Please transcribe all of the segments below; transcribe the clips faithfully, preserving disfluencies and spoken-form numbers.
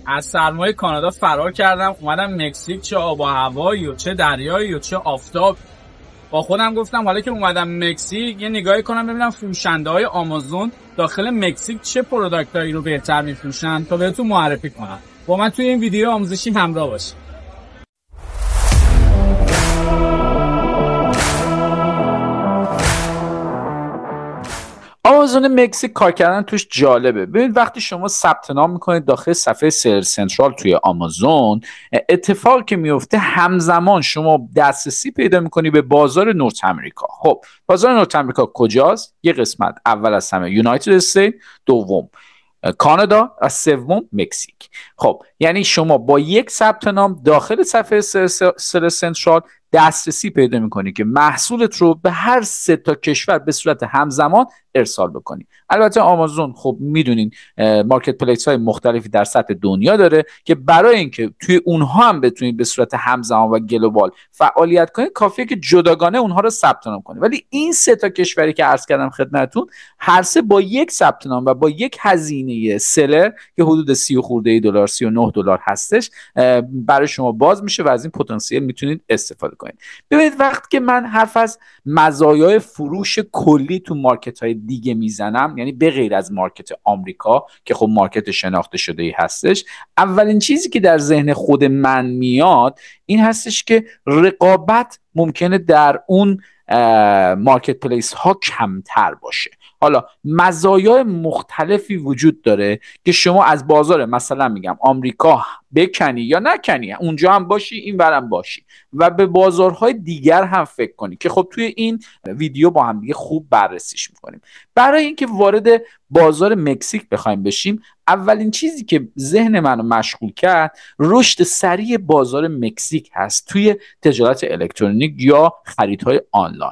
از سرمای کانادا فرار کردم اومدم مکزیک، چه آب و هوایی و چه دریایی و چه آفتاب. با خودم گفتم حالا که اومدم مکزیک یه نگاهی کنم ببینم فروشنده‌های آمازون داخل مکزیک چه پروداکتایی رو بهتر میفروشن تا بهتون معرفی کنم. با من توی این ویدیو آموزشی همراه باشید. آمازون مکزیک کار کردن توش جالبه. ببینید وقتی شما ثبت نام میکنید داخل صفحه سیلر سنترال توی آمازون، اتفاقی که میفته همزمان شما دسترسی پیدا میکنی به بازار نورت امریکا. خب بازار نورت امریکا کجاست؟ یه قسمت اول از همه یونایتد استیت، دوم کانادا، از سوم مکزیک. خب یعنی شما با یک ثبت نام داخل صفحه سیلر سنترال دسترسی پیدا میکنی که محصولت رو به هر سه تا کشور به صورت همزمان ارسال بکنی. البته آمازون خب میدونین مارکت پلیس های مختلفی در سطح دنیا داره که برای اینکه توی اونها هم بتونید به صورت همزمان و گلوبال فعالیت کنید کافیه که جداگانه اونها رو ثبت نام کنید. ولی این سه تا کشوری که عرض کردم خدمتتون هر سه با یک ثبت نام و با یک هزینه سلر که حدود سی و خورده دلار، سی و نه دلار هستش، برای شما باز میشه و از این پتانسیل میتونید استفاده کنید. ببینید وقتی که من حرف از مزایای فروش کلی تو مارکت های دیگه میزنم، یعنی به غیر از مارکت آمریکا که خب مارکت شناخته شده ای هستش، اولین چیزی که در ذهن خود من میاد این هستش که رقابت ممکنه در اون مارکت پلیس ها کمتر باشه. حالا مزایای مختلفی وجود داره که شما از بازار مثلا میگم آمریکا بکنی یا نکنی، اونجا هم باشی این برم باشی و به بازارهای دیگر هم فکر کنی که خب توی این ویدیو با هم دیگه خوب بررسیش میکنیم. برای اینکه وارد بازار مکزیک بخوایم بشیم، اولین چیزی که ذهن منو مشغول کرد رشد سریع بازار مکزیک هست توی تجارت الکترونیک یا خریدهای آنلاین.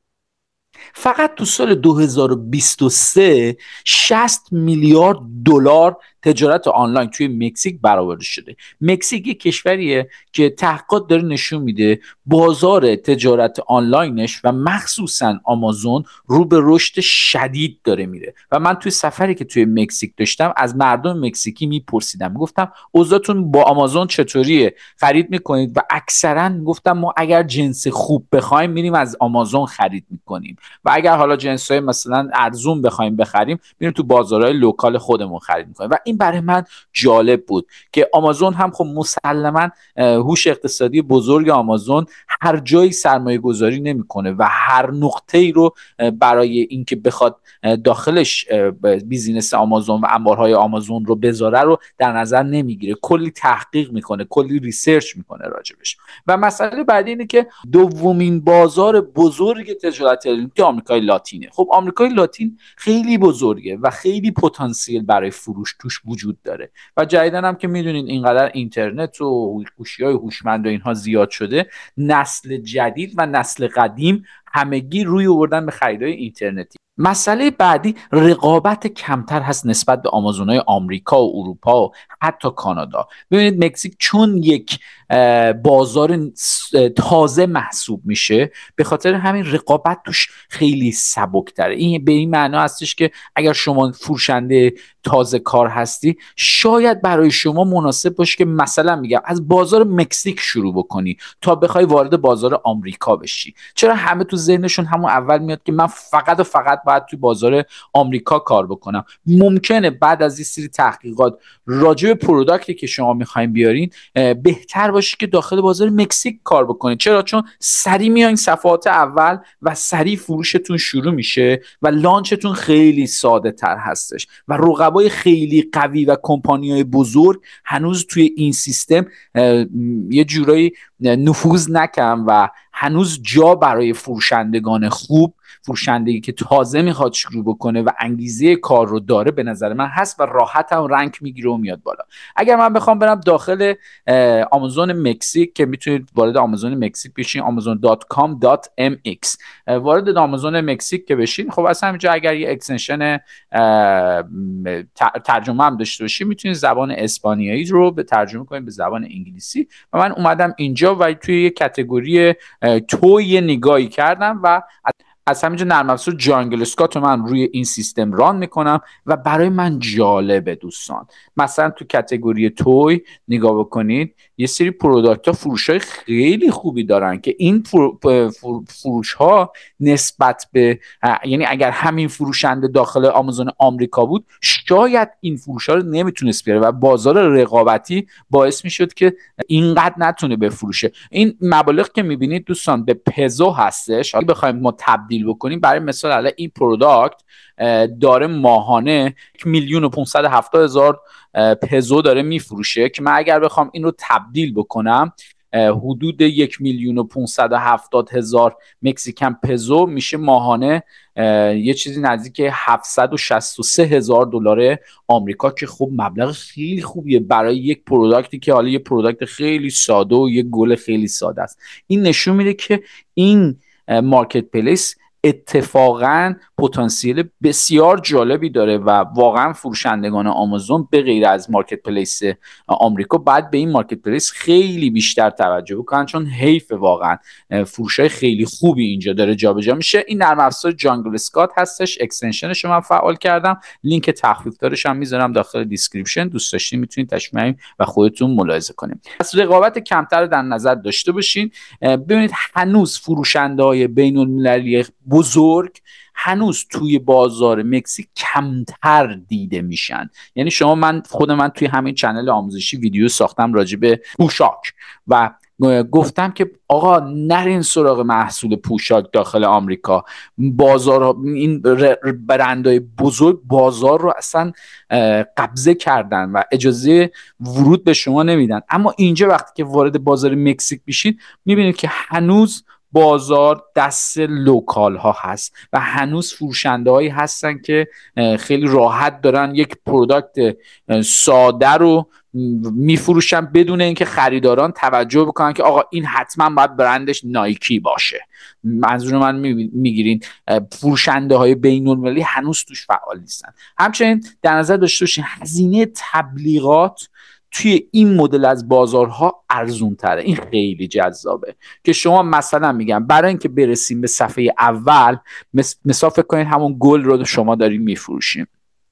فقط تو سال دو هزار و بیست و سه شصت میلیارد دلار تجارت آنلاین توی مکزیک برآورده شده. مکزیک یک کشوریه که تحقیقات داره نشون میده بازار تجارت آنلاینش و مخصوصا آمازون رو به رشد شدید داره میره و من توی سفری که توی مکزیک داشتم از مردم مکزیکی میپرسیدم، گفتم اوضاعتون با آمازون چطوریه؟ خرید میکنید؟ و اکثرا گفتم ما اگر جنس خوب بخوایم میریم از آمازون خرید میکنیم و اگر حالا جنسای مثلا ارزون بخوایم بخریم میریم تو بازارهای لوکال خودمون خرید میکنیم. و این برای من جالب بود که آمازون هم خب مسلما هوش اقتصادی بزرگ آمازون هر جایی سرمایه گذاری نمیکنه و هر نقطه‌ای رو برای اینکه بخواد داخلش بیزینس آمازون و انبارهای آمازون رو بذاره رو در نظر نمیگیره، کلی تحقیق میکنه، کلی ریسرچ میکنه راجبش. و مسئله بعدی اینه که دومین بازار بزرگ تجارت الکترونیکی آمریکای لاتینه. خب آمریکای لاتین خیلی بزرگه و خیلی پتانسیل برای فروش توش وجود داره و جدیدن هم که میدونین اینقدر اینترنت و گوشی‌های هوشمند و اینها زیاد شده، نسل جدید و نسل قدیم همگی روی آوردن به خریدهای اینترنتی. مسئله بعدی رقابت کمتر هست نسبت به آمازون‌های آمریکا و اروپا و حتی کانادا. ببینید مکزیک چون یک بازار تازه محسوب میشه به خاطر همین رقابت توش خیلی سبک‌تره. این به این معنا هستش که اگر شما فروشنده تازه کار هستی شاید برای شما مناسب باشه که مثلا میگم از بازار مکزیک شروع بکنی تا بخوای وارد بازار آمریکا بشی. چرا همه تو ذهنشون همون اول میاد که من فقط و فقط باید تو بازار آمریکا کار بکنم. ممکنه بعد از این سری تحقیقات راجع به پروداکتی که شما میخواین بیارین بهتر باشه که داخل بازار مکزیک کار بکنید. چرا؟ چون سریع میایین صفحات اول و سریع فروشتون شروع میشه و لانچتون خیلی ساده تر هستش و رقبای خیلی قوی و کمپانی‌های بزرگ هنوز توی این سیستم یه جورایی نفوذ نکردن و هنوز جا برای فروشندگان خوب، فروشندگی که تازه میخواد شروع بکنه و انگیزه کار رو داره به نظر من هست و راحت هم رنک میگیره و میاد بالا. اگر من بخوام برم داخل آمازون مکزیک که میتونید وارد آمازون مکزیک بشین، آمازون دات کام دات ام ایکس وارد آمازون مکزیک که بشین، خب اصلا همینجا اگر یه اکستنشن ترجمه هم داشته باشین میتونید زبان اسپانیایی رو به ترجمه کنید به زبان انگلیسی و من اومدم اینجا و توی یه کاتگوری توی نگاهی کردم و از همینجا نرم افزار جانگل اسکات رو من روی این سیستم ران میکنم و برای من جالبه دوستان. مثلا تو کاتگوری توی نگاه بکنید یه سری پروداکت ها فروش های خیلی خوبی دارن که این فروش ها نسبت به، یعنی اگر همین فروشنده داخل آمازون آمریکا بود شاید این فروش ها رو نمیتونست بیاره و بازار رقابتی باعث میشد که اینقدر نتونه بفروشه. این مبالغ که میبینید دوستان به پزو هستش. اگه بخوایم ما تبدیل بکنیم، برای مثال الان این پروداکت داره ماهانه یک میلیون و پانصد و هفتاد هزار پزو داره میفروشه که من اگر بخوام این رو تبدیل بکنم حدود یک میلیون و پانصد و هفتاد هزار مکزیکن پزو میشه ماهانه یه چیزی نزدیک هفتصد و شصت و سه هزار دلار آمریکا که خب مبلغ خیلی خوبیه برای یک پروداکتی که حالا یه پروداکت خیلی ساده و یه گل خیلی ساده است. این نشون میده که این مارکت پلیس اتفاقا پتانسیل بسیار جالبی داره و واقعا فروشندگان آمازون به غیر از مارکت پلیس آمریکا بعد به این مارکت پلیس خیلی بیشتر توجه بکنن، چون حیف واقعا فروشای خیلی خوبی اینجا داره جابجا میشه. این نرم افزار جانگل اسکات هستش، اکستنشنش رو من فعال کردم، لینک تخفیف دارش هم میذارم داخل دیسکریپشن، دوست داشتین میتونید تشمیع و خودتون ملاحظه کنید. پس رقابت کمتر رو در نظر داشته باشین. ببینید هنوز فروشنده‌های بین‌المللی بزرگ هنوز توی بازار مکزیک کمتر دیده میشن. یعنی شما من خود من توی همین چنل آموزشی ویدیو ساختم راجع به پوشاک و گفتم که آقا نرین سراغ محصول پوشاک داخل آمریکا. بازار این برندهای بزرگ بازار رو اصلا قبضه کردن و اجازه ورود به شما نمیدن. اما اینجا وقتی که وارد بازار مکزیک میشید میبینید که هنوز بازار دست لوکال ها هست و هنوز فروشنده هایی هستن که خیلی راحت دارن یک پروداکت ساده رو میفروشن بدون اینکه خریداران توجه بکنن که آقا این حتما باید برندش نایکی باشه. منظور من میگیرین فروشنده های بین المللی هنوز توش فعال نیستن. همچنین در نظر داشته باشین هزینه تبلیغات توی این مدل از بازارها ارزون تره. این خیلی جذابه که شما مثلا میگم برای اینکه برسیم به صفحه اول، مثلا فکر کنید همون گل رو شما دارین میفروشین،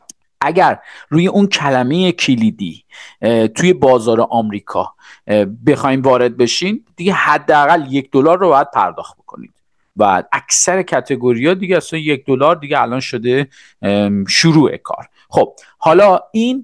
اگر روی اون کلمه کلیدی توی بازار آمریکا بخواید وارد بشین دیگه حداقل یک دلار رو باید پرداخت بکنید و اکثر کاتگوری‌ها دیگه اصلا یک دلار دیگه الان شده شروع کار. خب حالا این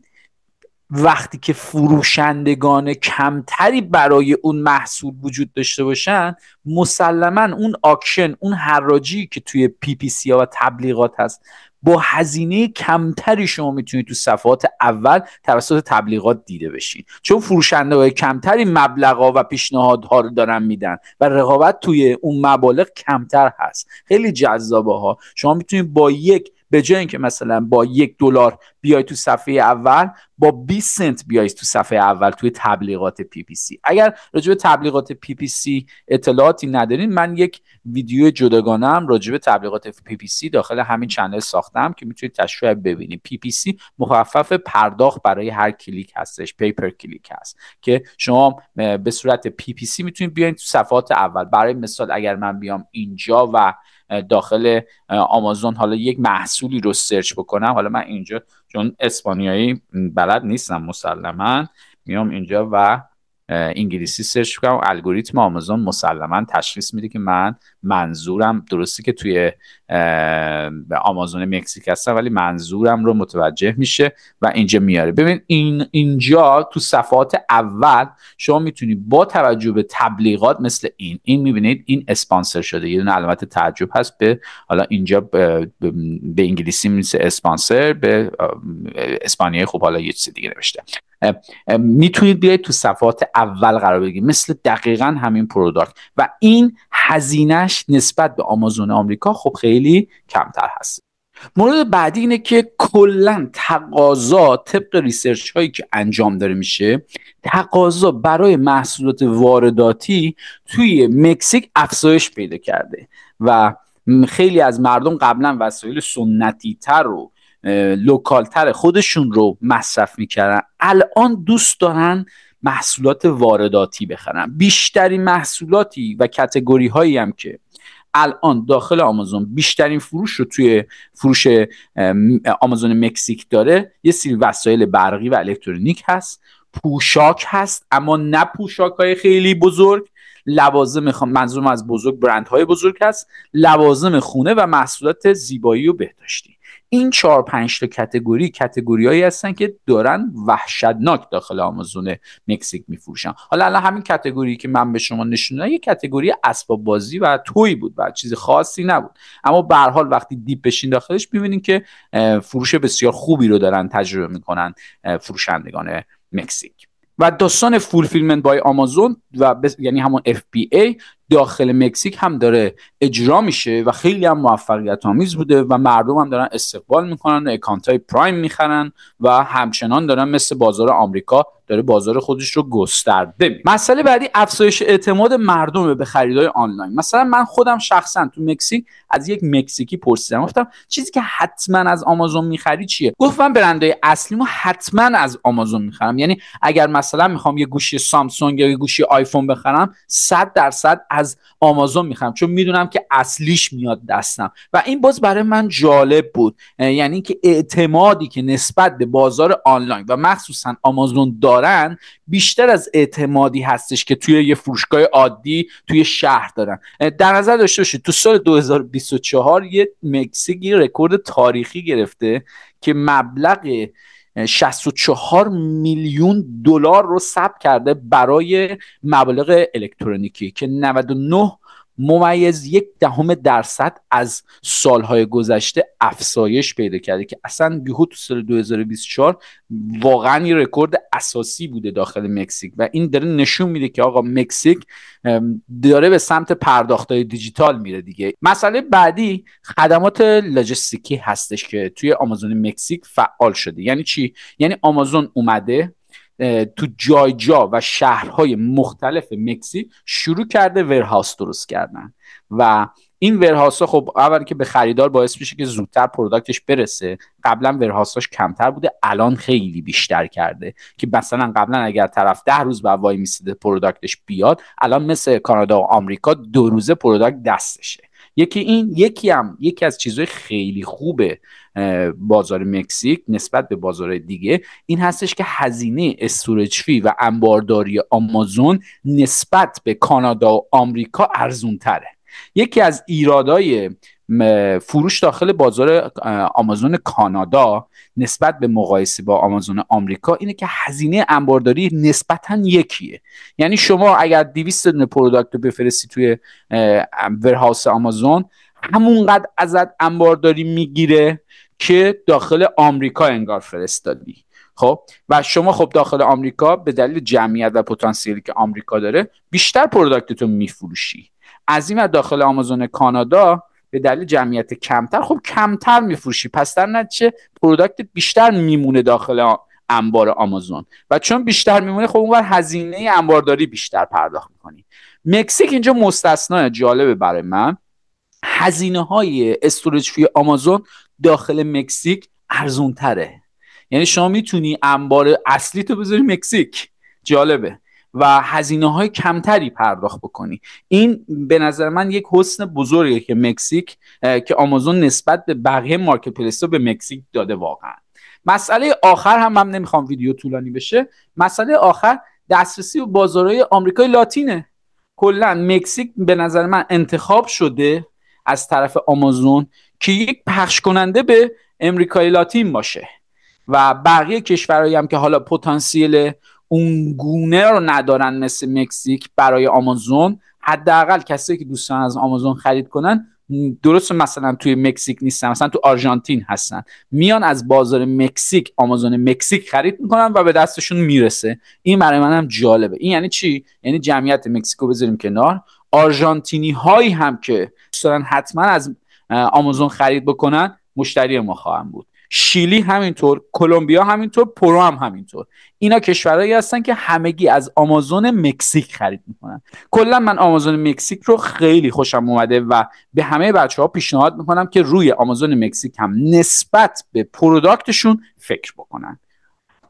وقتی که فروشندگان کمتری برای اون محصول وجود داشته باشن، مسلما اون آکشن، اون حراجی که توی پی پی سی ها و تبلیغات هست با هزینه کمتری شما میتونید تو صفحات اول توسط تبلیغات دیده بشین، چون فروشنده های کمتری مبلغا و پیشنهادها رو دارن میدن و رقابت توی اون مبالغ کمتر هست. خیلی جذابه ها. شما میتونید با یک به جای اینکه مثلا با یک دلار بیای تو صفحه اول، با بیست سنت بیای تو صفحه اول توی تبلیغات پی پی سی. اگر راجع به تبلیغات پی پی سی اطلاعاتی ندارین، من یک ویدیو جداگانه هم راجع به تبلیغات پی پی سی داخل همین چنل ساختم که میتونید تشریح ببینید. پی پی سی مخفف پرداخت برای هر کلیک هستش، پیپر کلیک هست که شما به صورت پی پی سی میتونید بیاین تو صفحات اول. برای مثال اگر من بیام اینجا و داخل آمازون حالا یک محصولی رو سرچ بکنم، حالا من اینجا چون اسپانیایی بلد نیستم مسلما میام اینجا و انگلیسی سرچ کنم، الگوریتم آمازون مسلما تشخیص میده که من منظورم درسته که توی آمازون مکزیک هستم ولی منظورم رو متوجه میشه و اینجا میاره. ببین این اینجا تو صفحات اول شما میتونید با توجه به تبلیغات مثل این این میبینید این اسپانسر شده، یه دونه علامت تعجب هست به حالا اینجا به, به انگلیسی میشه اسپانسر، به اسپانیایی خب حالا یه چیز دیگه نوشته. میتونید بیاید تو صفحات اول قرار بگیرید مثل دقیقاً همین پروداکت و این هزینهش نسبت به آمازون آمریکا خب خیلی کمتر هست. مورد بعدی اینه که کلا تقاضا طبق ریسرچ هایی که انجام داره میشه، تقاضا برای محصولات وارداتی توی مکزیک افزایش پیدا کرده و خیلی از مردم قبلا وسایل سنتی تر و لوکالتر خودشون رو مصرف میکردن، الان دوست دارن محصولات وارداتی بخرن. بیشترین محصولاتی و کاتگوری هایی هم که الان داخل آمازون بیشترین فروش رو توی فروش آمازون مکزیک داره یه سری وسایل برقی و الکترونیک هست، پوشاک هست اما نه پوشاک‌های خیلی بزرگ، لوازم خ... منظورم از بزرگ برندهای بزرگ هست، لوازم خونه و محصولات زیبایی و بهداشتی. این چهار پنج تا کاتگوری کاتگوریایی هستن که دارن وحشتناک داخل آمازون مکزیک میفروشن. حالا الان همین کاتگوری که من به شما نشون دادم یه کاتگوری اسباب بازی و توی بود و چیز خاصی نبود، اما به هر حال وقتی دیپ بشین داخلش می‌بینین که فروش بسیار خوبی رو دارن تجربه میکنن فروشندگان مکزیک. و داستان فولفیلمنت بای آمازون و بس... یعنی همون اف بی ای داخل مکزیک هم داره اجرا میشه و خیلی هم موفقیت آمیز بوده و مردم هم دارن استقبال میکنن و اکانت های پرایم میخرن و همچنان دارن مثل بازار آمریکا داره بازار خودش رو گسترده می. مسئله بعدی افزایش اعتماد مردم به خریدای آنلاین. مثلا من خودم شخصا تو مکزیک از یک مکزیکی پرسیدم، گفتم چیزی که حتما از آمازون میخری چیه؟ گفت من برندهای اصلیمو حتما از آمازون میخرم. یعنی اگر مثلا میخوام یه گوشی سامسونگ یا یه گوشی آیفون بخرم صد درصد از آمازون میخرم، چون میدونم که اصلیش میاد دستم. و این باز برای من جالب بود، یعنی که اعتمادی که نسبت به بازار آنلاین و مخصوصا آمازون دارن بیشتر از اعتمادی هستش که توی یه فروشگاه عادی توی شهر دارن. در نظر داشته باشید تو سال دو هزار و بیست و چهار یه مکزیکی رکورد تاریخی گرفته که مبلغ شصت و چهار میلیون دلار رو ثبت کرده برای مبالغ الکترونیکی که نود و نه ممیز یک دهم درصد از سالهای گذشته افزایش پیدا کرده که اصلا یهو تو سال دو هزار و بیست و چهار واقعا یه رکورد اساسی بوده داخل مکزیک و این داره نشون میده که آقا مکزیک داره به سمت پرداخت‌های دیجیتال میره دیگه. مسئله بعدی خدمات لاجستیکی هستش که توی آمازون مکزیک فعال شده. یعنی چی؟ یعنی آمازون اومده تو جای جا و شهرهای مختلف مکزیک شروع کرده ورهاوس درست کردن و این ورهاوس ها خب اولی که به خریدار باعث میشه که زودتر پروداکتش برسه. قبلا ورهاوساش کمتر بوده، الان خیلی بیشتر کرده که مثلا قبلا اگر طرف ده روز بعد وای میسیده پروداکتش بیاد، الان مثل کانادا و آمریکا دو روزه پروداکت دستشه. یکی این یکی هم یکی از چیزهای خیلی خوبه بازار مکزیک نسبت به بازار دیگه این هستش که هزینه استوریج فی و انبارداری آمازون نسبت به کانادا و آمریکا ارزون تره. یکی از ایرادای فروش داخل بازار آمازون کانادا نسبت به مقایسه با آمازون آمریکا اینه که هزینه انبارداری نسبتاً یکیه. یعنی شما اگر دویست دونه پروداکت رو بفرستی توی ورهاوس آمازون همونقدر ازت انبارداری میگیره که داخل آمریکا انگار فرستادی. خب و شما خب داخل آمریکا به دلیل جمعیت و پتانسیلی که آمریکا داره بیشتر پروداکتتو میفروشی. از این داخل آمازون کانادا به دلیل جمعیت کمتر خب کمتر میفروشی، پس در نتیجه پروداکت بیشتر میمونه داخل انبار آمازون و چون بیشتر میمونه خب اونور هزینه انبارداری بیشتر پرداخت میکنی. مکزیک اینجا مستثنا جالبه برای من، هزینه های استوریج فی آمازون داخل مکزیک ارزون تره. یعنی شما میتونی انبار اصلی تو بذاری مکزیک، جالبه، و هزینه های کمتری پرداخت بکنی. این به نظر من یک حسن بزرگه که مکزیک که آمازون نسبت به بقیه مارکت پلیس رو به مکزیک داده. واقعا مسئله آخر هم من نمیخوام ویدیو طولانی بشه، مسئله آخر دسترسی به بازارهای آمریکای لاتینه. کلا مکزیک به نظر من انتخاب شده از طرف آمازون که یک پخش کننده به امریکای لاتین باشه و بقیه کشورهایی هم که حالا پتانسیل اون گونه رو ندارن مثل مکزیک برای آمازون، حداقل کسایی که دوستان از آمازون خرید کنن درسته مثلا توی مکزیک نیستن، مثلا تو آرژانتین هستن، میان از بازار مکزیک آمازون مکزیک خرید میکنن و به دستشون میرسه. این برای منم جالبه. این یعنی چی؟ یعنی جمعیت مکزیکو بذاریم کنار، آرژانتینی هایی هم که دوستان حتما از آمازون خرید بکنن مشتری ما خواهند بود. شیلی همینطور، کلمبیا همینطور، پرو هم همینطور. اینا کشورهایی هستن که همگی از آمازون مکزیک خرید میکنن. کلا من آمازون مکزیک رو خیلی خوشم اومده و به همه بچه‌ها پیشنهاد میکنم که روی آمازون مکزیک هم نسبت به پروداکتشون فکر بکنن.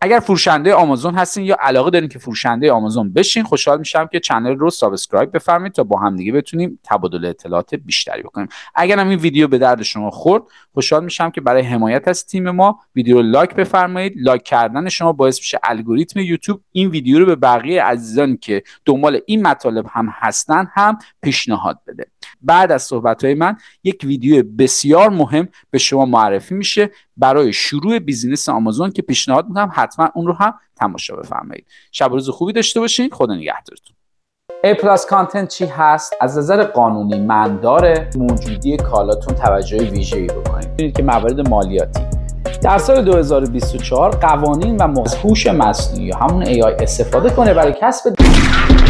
اگر فروشنده آمازون هستین یا علاقه دارین که فروشنده آمازون بشین، خوشحال میشم که چنل رو سابسکرایب بفرمایید تا با هم دیگه بتونیم تبادل اطلاعات بیشتری بکنیم. اگر هم این ویدیو به درد شما خورد، خوشحال میشم که برای حمایت از تیم ما ویدیو رو لایک بفرمایید. لایک کردن شما باعث میشه الگوریتم یوتیوب این ویدیو رو به بقیه عزیزانی که دنبال این مطالب هم هستن هم پیشنهاد بده. بعد از صحبت‌های من یک ویدیو بسیار مهم به شما معرفی میشه برای شروع بیزینس آمازون که پیشنهاد میکنم حتما اون رو هم تماشا بفرمایید. شب و روز خوبی داشته باشین. خدا نگهدارتون. A پلاس کانتنت چی هست؟ از نظر قانونی من داره موجودی کالاتون توجه ویژه‌ای بکنید. ببینید که موارد مالیاتی در سال دو هزار و بیست و چهار قوانین و هوش مصنوعی همون ای آی استفاده کنه برای کسب